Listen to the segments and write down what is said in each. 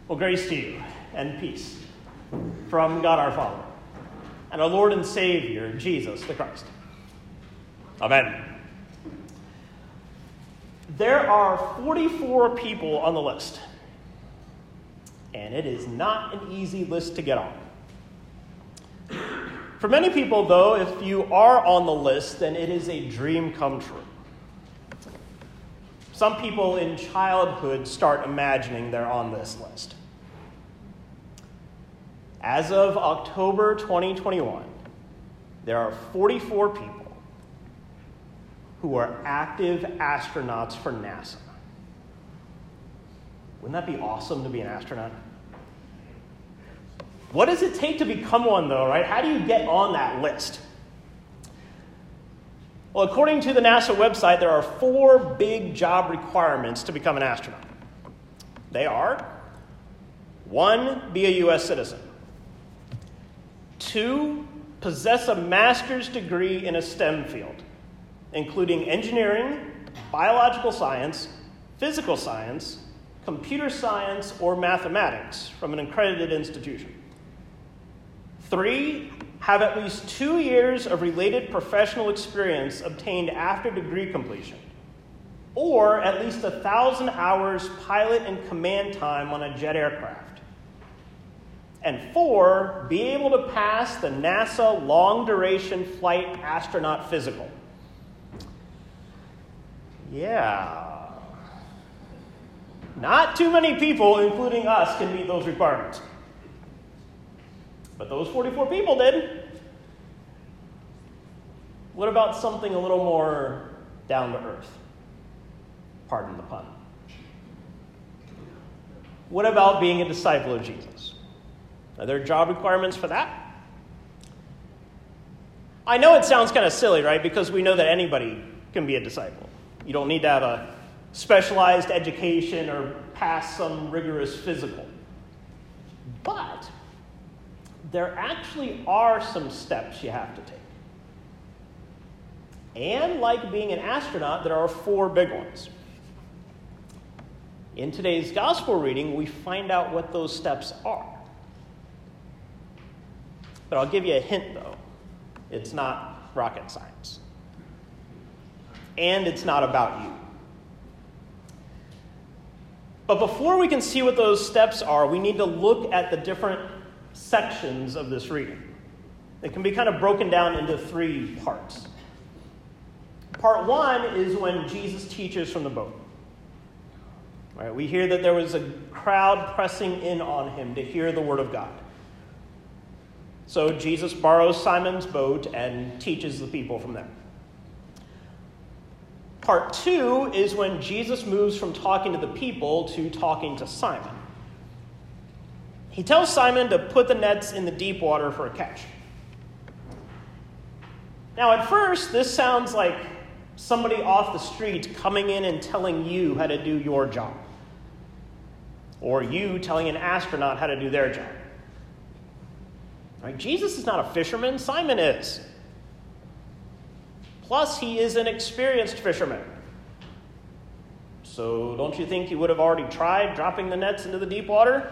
Well, grace to you and peace from God our Father and our Lord and Savior, Jesus the Christ. Amen. There are 44 people on the list, and it is not an easy list to get on. For many people, though, if you are on the list, then it is a dream come true. Some people in childhood start imagining they're on this list. As of October 2021, there are 44 people who are active astronauts for NASA. Wouldn't that be awesome to be an astronaut? What does it take to become one, though, right? How do you get on that list? Well, according to the NASA website, there are 4 big job requirements to become an astronaut. They are: 1, be a U.S. citizen. 2, possess a master's degree in a STEM field, including engineering, biological science, physical science, computer science, or mathematics from an accredited institution. 3, have at least 2 years of related professional experience obtained after degree completion, or at least 1,000 hours pilot and command time on a jet aircraft. And 4, be able to pass the NASA long-duration flight astronaut physical. Yeah. Not too many people, including us, can meet those requirements. But those 44 people did. What about something a little more down to earth? Pardon the pun. What about being a disciple of Jesus? Are there job requirements for that? I know it sounds kind of silly, right? Because we know that anybody can be a disciple. You don't need to have a specialized education or pass some rigorous physical. But there actually are some steps you have to take. And like being an astronaut, there are 4 big ones. In today's gospel reading, we find out what those steps are. But I'll give you a hint, though. It's not rocket science. And it's not about you. But before we can see what those steps are, we need to look at the different sections of this reading. It can be kind of broken down into 3 parts. Part 1 is when Jesus teaches from the boat. Right, we hear that there was a crowd pressing in on him to hear the word of God. So Jesus borrows Simon's boat and teaches the people from there. Part 2 is when Jesus moves from talking to the people to talking to Simon. He tells Simon to put the nets in the deep water for a catch. Now, at first, this sounds like somebody off the street coming in and telling you how to do your job. Or you telling an astronaut how to do their job. Right? Jesus is not a fisherman, Simon is. Plus, he is an experienced fisherman. So don't you think he would have already tried dropping the nets into the deep water?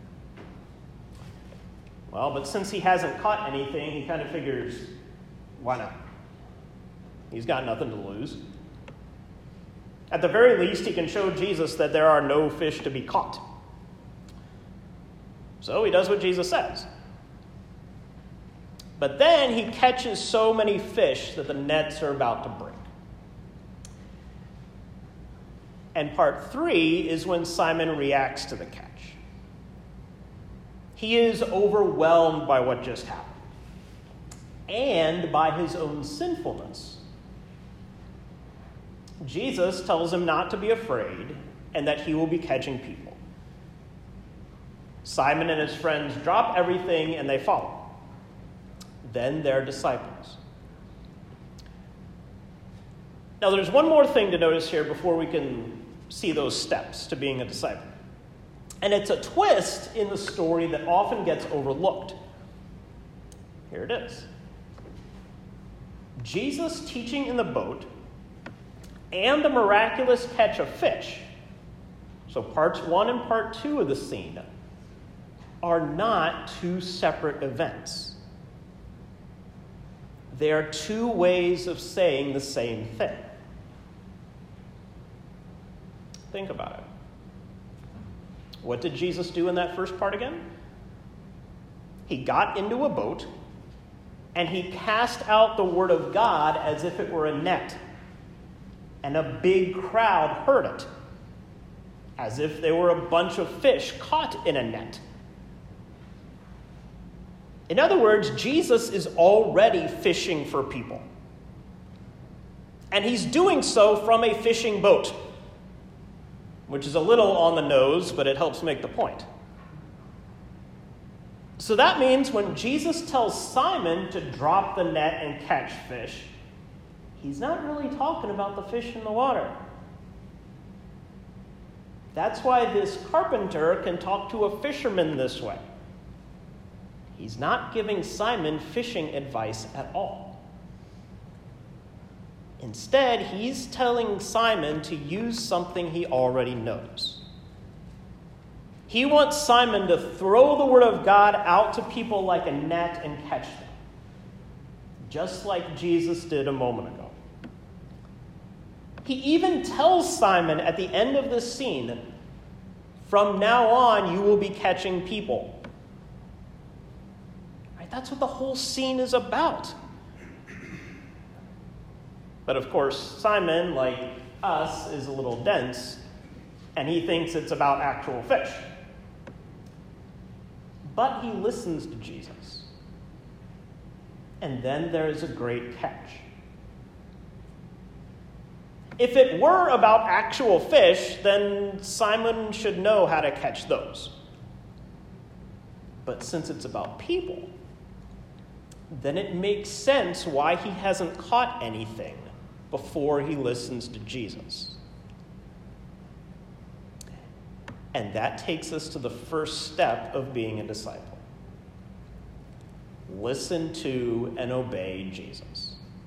Well, but since he hasn't caught anything, he kind of figures, why not? He's got nothing to lose. At the very least, he can show Jesus that there are no fish to be caught. So he does what Jesus says. But then he catches so many fish that the nets are about to break. And part 3 is when Simon reacts to the catch. He is overwhelmed by what just happened and by his own sinfulness. Jesus tells him not to be afraid and that he will be catching people. Simon and his friends drop everything and they follow. Then they're disciples. Now, there's one more thing to notice here before we can see those steps to being a disciple. And it's a twist in the story that often gets overlooked. Here it is. Jesus teaching in the boat and the miraculous catch of fish. So parts 1 and part 2 of the scene are not two separate events. They are two ways of saying the same thing. Think about it. What did Jesus do in that first part again? He got into a boat and he cast out the word of God as if it were a net. And a big crowd heard it, as if they were a bunch of fish caught in a net. In other words, Jesus is already fishing for people. And he's doing so from a fishing boat, which is a little on the nose, but it helps make the point. So that means when Jesus tells Simon to drop the net and catch fish, he's not really talking about the fish in the water. That's why this carpenter can talk to a fisherman this way. He's not giving Simon fishing advice at all. Instead, he's telling Simon to use something he already knows. He wants Simon to throw the word of God out to people like a net and catch them, just like Jesus did a moment ago. He even tells Simon at the end of this scene, from now on, you will be catching people. Right? That's what the whole scene is about. But of course, Simon, like us, is a little dense, and he thinks it's about actual fish. But he listens to Jesus. And then there is a great catch. If it were about actual fish, then Simon should know how to catch those. But since it's about people, then it makes sense why he hasn't caught anything before he listens to Jesus. And that takes us to the first step of being a disciple. Listen to and obey Jesus.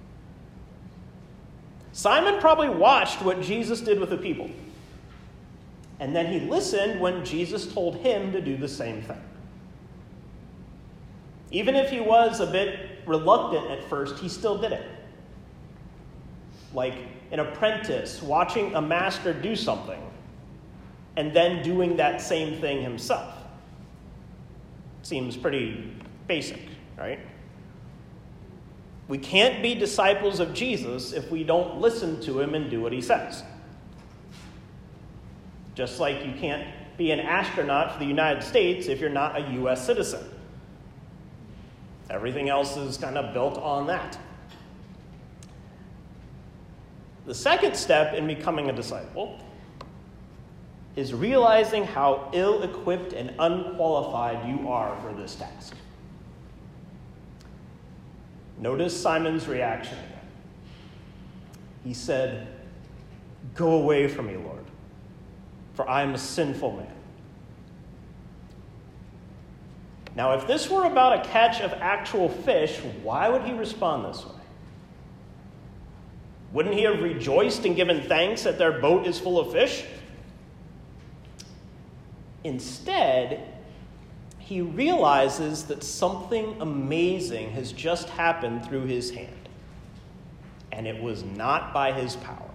Simon probably watched what Jesus did with the people. And then he listened when Jesus told him to do the same thing. Even if he was a bit reluctant at first, he still did it. Like an apprentice watching a master do something and then doing that same thing himself. Seems pretty basic, right? We can't be disciples of Jesus if we don't listen to him and do what he says. Just like you can't be an astronaut for the United States if you're not a U.S. citizen. Everything else is kind of built on that. The second step in becoming a disciple is realizing how ill-equipped and unqualified you are for this task. Notice Simon's reaction again. He said, "Go away from me, Lord, for I am a sinful man." Now, if this were about a catch of actual fish, why would he respond this way? Wouldn't he have rejoiced and given thanks that their boat is full of fish? Instead, he realizes that something amazing has just happened through his hand, and it was not by his power.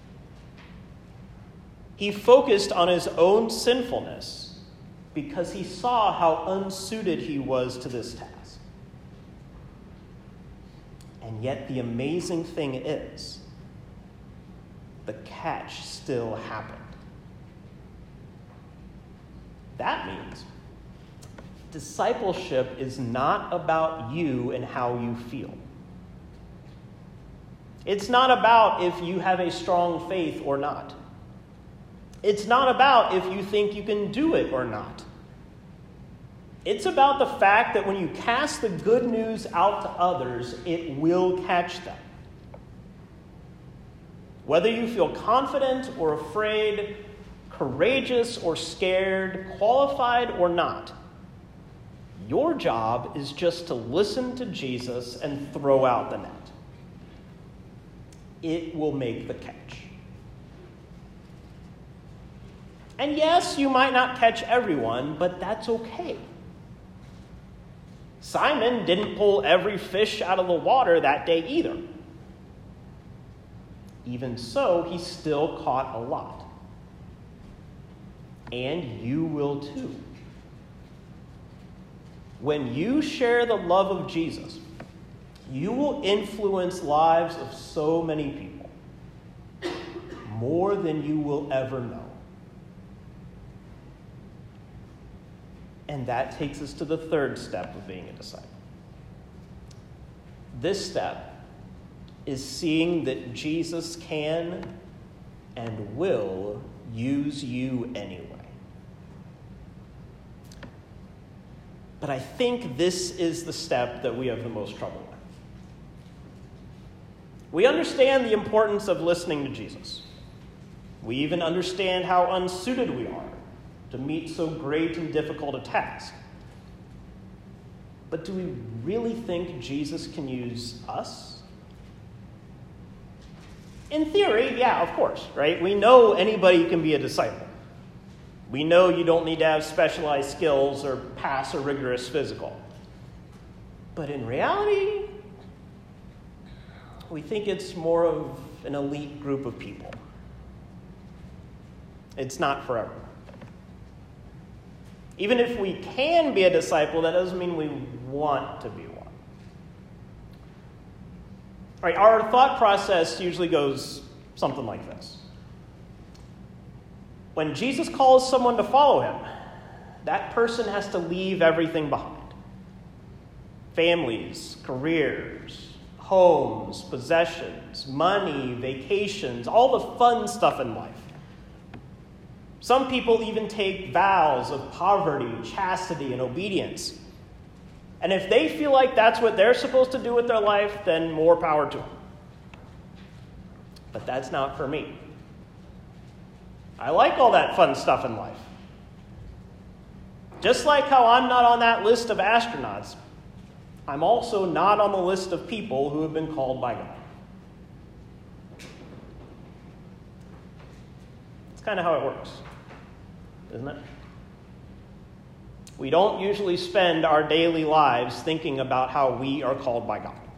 He focused on his own sinfulness because he saw how unsuited he was to this task. And yet the amazing thing is, the catch still happened. That means discipleship is not about you and how you feel. It's not about if you have a strong faith or not. It's not about if you think you can do it or not. It's about the fact that when you cast the good news out to others, it will catch them. Whether you feel confident or afraid, courageous or scared, qualified or not, your job is just to listen to Jesus and throw out the net. It will make the catch. And yes, you might not catch everyone, but that's okay. Simon didn't pull every fish out of the water that day either. Even so, he still caught a lot. And you will too. When you share the love of Jesus, you will influence lives of so many people, more than you will ever know. And that takes us to the third step of being a disciple. This step is seeing that Jesus can and will use you anyway. But I think this is the step that we have the most trouble with. We understand the importance of listening to Jesus. We even understand how unsuited we are to meet so great and difficult a task. But do we really think Jesus can use us? In theory, yeah, of course, right? We know anybody can be a disciple. We know you don't need to have specialized skills or pass a rigorous physical. But in reality, we think it's more of an elite group of people. It's not for everyone. Even if we can be a disciple, that doesn't mean we want to be one. All right, our thought process usually goes something like this. When Jesus calls someone to follow him, that person has to leave everything behind. Families, careers, homes, possessions, money, vacations, all the fun stuff in life. Some people even take vows of poverty, chastity, and obedience. And if they feel like that's what they're supposed to do with their life, then more power to them. But that's not for me. I like all that fun stuff in life. Just like how I'm not on that list of astronauts, I'm also not on the list of people who have been called by God. It's kind of how it works, isn't it? We don't usually spend our daily lives thinking about how we are called by God.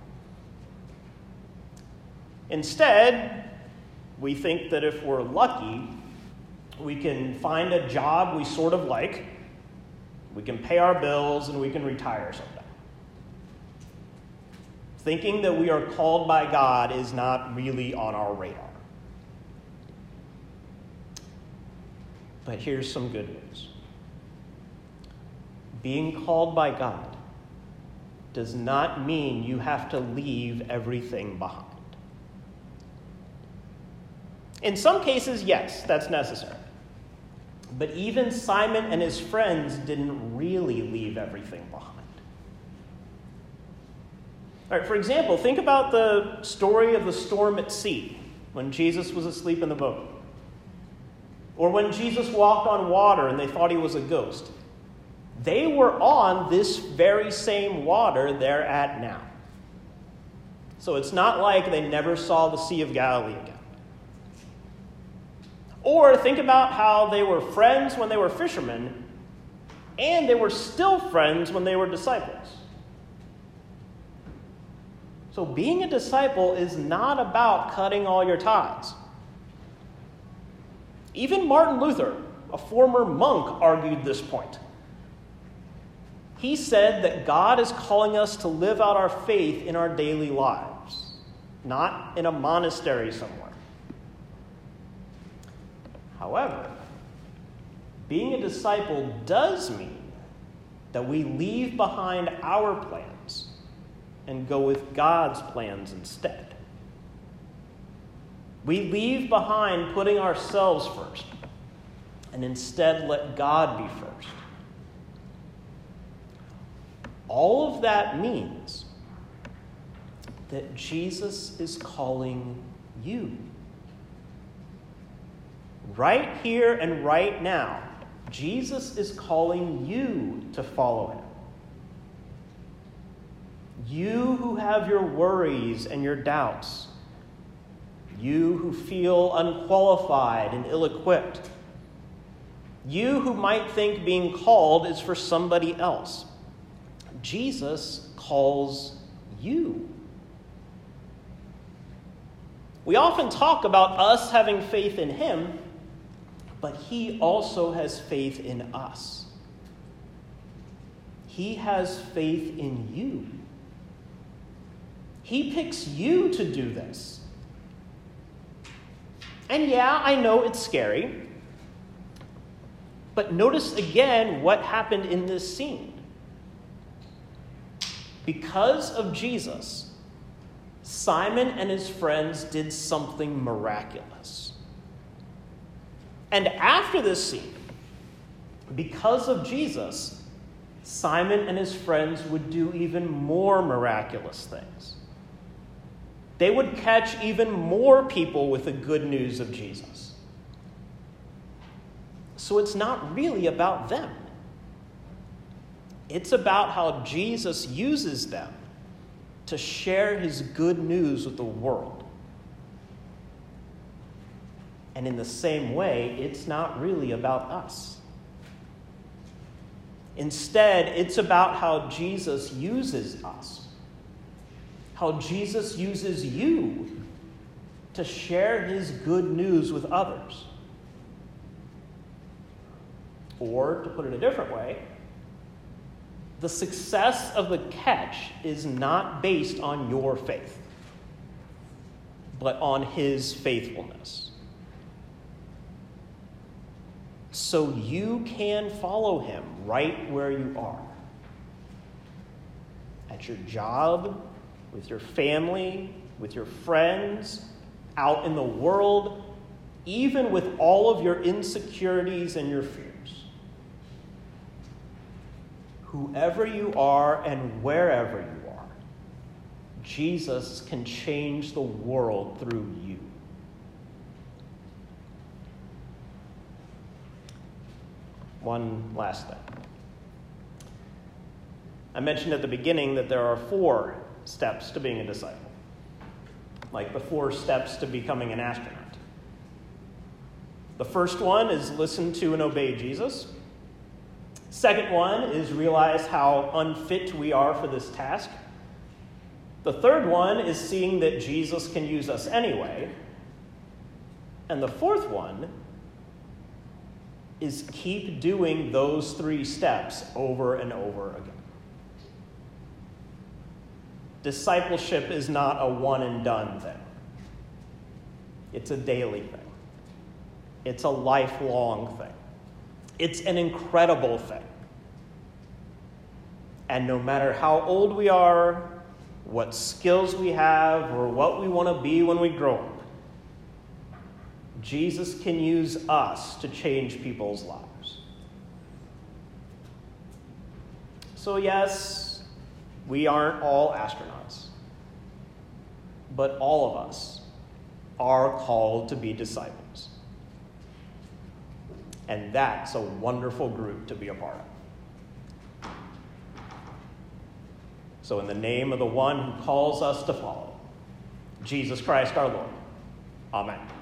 Instead, we think that if we're lucky, we can find a job we sort of like, we can pay our bills, and we can retire someday. Thinking that we are called by God is not really on our radar. But here's some good news. Being called by God does not mean you have to leave everything behind. In some cases, yes, that's necessary. But even Simon and his friends didn't really leave everything behind. All right, for example, think about the story of the storm at sea when Jesus was asleep in the boat. Or when Jesus walked on water and they thought he was a ghost. They were on this very same water they're at now. So it's not like they never saw the Sea of Galilee again. Or think about how they were friends when they were fishermen, and they were still friends when they were disciples. So being a disciple is not about cutting all your ties. Even Martin Luther, a former monk, argued this point. He said that God is calling us to live out our faith in our daily lives, not in a monastery somewhere. However, being a disciple does mean that we leave behind our plans and go with God's plans instead. We leave behind putting ourselves first and instead let God be first. All of that means that Jesus is calling you. Right here and right now, Jesus is calling you to follow him. You who have your worries and your doubts. You who feel unqualified and ill-equipped. You who might think being called is for somebody else. Jesus calls you. We often talk about us having faith in him, but he also has faith in us. He has faith in you. He picks you to do this. And yeah, I know it's scary, but notice again what happened in this scene. Because of Jesus, Simon and his friends did something miraculous. And after this scene, because of Jesus, Simon and his friends would do even more miraculous things. They would catch even more people with the good news of Jesus. So it's not really about them. It's about how Jesus uses them to share his good news with the world. And in the same way, it's not really about us. Instead, it's about how Jesus uses us. How Jesus uses you to share his good news with others. Or, to put it a different way, the success of the catch is not based on your faith, but on his faithfulness. So you can follow him right where you are. At your job, with your family, with your friends, out in the world, even with all of your insecurities and your fears. Whoever you are and wherever you are, Jesus can change the world through you. One last thing. I mentioned at the beginning that there are 4 steps to being a disciple, like the 4 steps to becoming an astronaut. The first one is listen to and obey Jesus. Second one is realize how unfit we are for this task. The third one is seeing that Jesus can use us anyway. And the fourth one is keep doing those 3 steps over and over again. Discipleship is not a one and done thing. It's a daily thing. It's a lifelong thing. It's an incredible thing. And no matter how old we are, what skills we have, or what we want to be when we grow up, Jesus can use us to change people's lives. So yes, we aren't all astronauts, but all of us are called to be disciples. And that's a wonderful group to be a part of. So in the name of the one who calls us to follow, Jesus Christ our Lord, amen.